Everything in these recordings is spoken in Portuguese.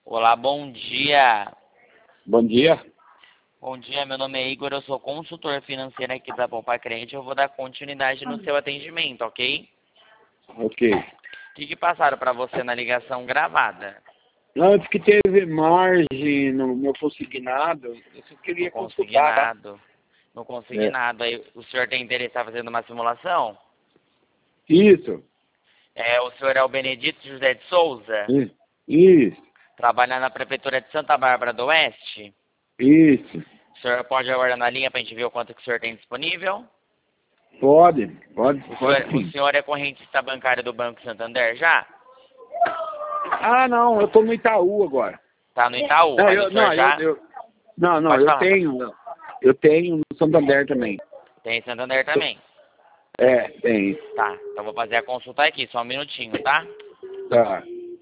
Olá, bom dia. Bom dia. Bom dia, meu nome é Igor, eu sou consultor financeiro aqui da Poupa Crente. Eu vou dar continuidade no seu atendimento, ok? Ok. O que passaram para você na ligação gravada? Antes que teve margem no meu consignado, eu só queria No consultar. consignado. No consignado. Aí, o senhor tem interesse em estar fazendo uma simulação? Isso. O senhor é o Benedito José de Souza? Isso. Trabalha na Prefeitura de Santa Bárbara do Oeste? Isso. O senhor pode aguardar na linha para a gente ver o quanto que o senhor tem disponível? Pode O sim. senhor é correntista bancário do Banco Santander já? Ah, não, eu tô no Itaú agora. Tá no Itaú, Não, mas o senhor já... Pode falar. Eu tenho no Santander também. Tem em Santander também? É, tem. Tá, então vou fazer a consulta aqui, só um minutinho, tá? Tá.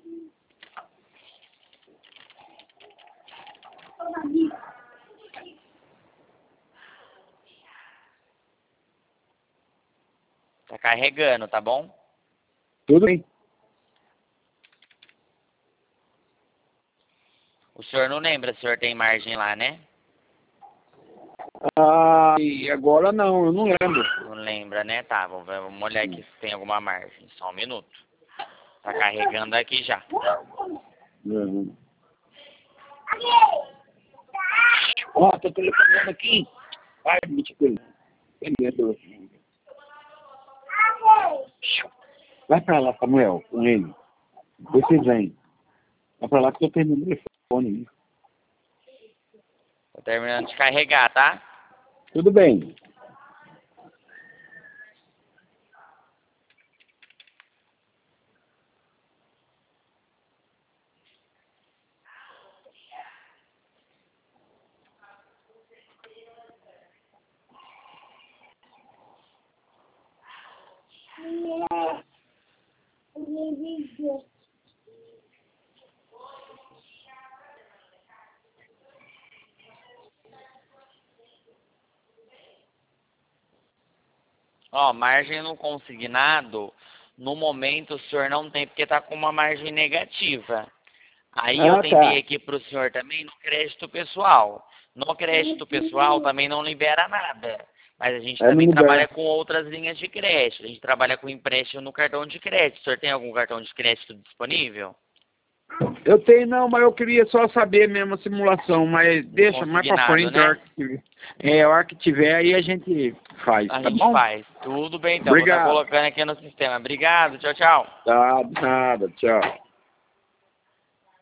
Tá carregando, tá bom? Tudo bem. O senhor não lembra se o senhor tem margem lá, né? Ah, e agora não, eu não lembro. Não lembra, né? Tá, vamos olhar aqui se tem alguma margem. Só um minuto. Tá carregando aqui já. Uhum. Ó, tô telefonando aqui. Ai, me desculpa. Tem medo. Vai pra lá, Samuel, com ele. Você vem. Vai pra lá que eu tenho o telefone. Tô terminando de carregar, tá? Tudo bem. Ó, margem no consignado, no momento o senhor não tem, porque tá com uma margem negativa. Aí eu tentei Tá. aqui pro senhor também no crédito pessoal. No crédito pessoal também não libera nada. Mas a gente também trabalha com outras linhas de crédito. A gente trabalha com empréstimo no cartão de crédito. O senhor tem algum cartão de crédito disponível? Eu tenho não, mas eu queria só saber mesmo a simulação, mas deixa mais pra frente, né? a hora que tiver, aí a gente faz, A tá gente bom? faz. Tudo bem então. Obrigado. Vou estar colocando aqui no sistema. Obrigado. Tchau, tchau. Tá, de nada, tchau.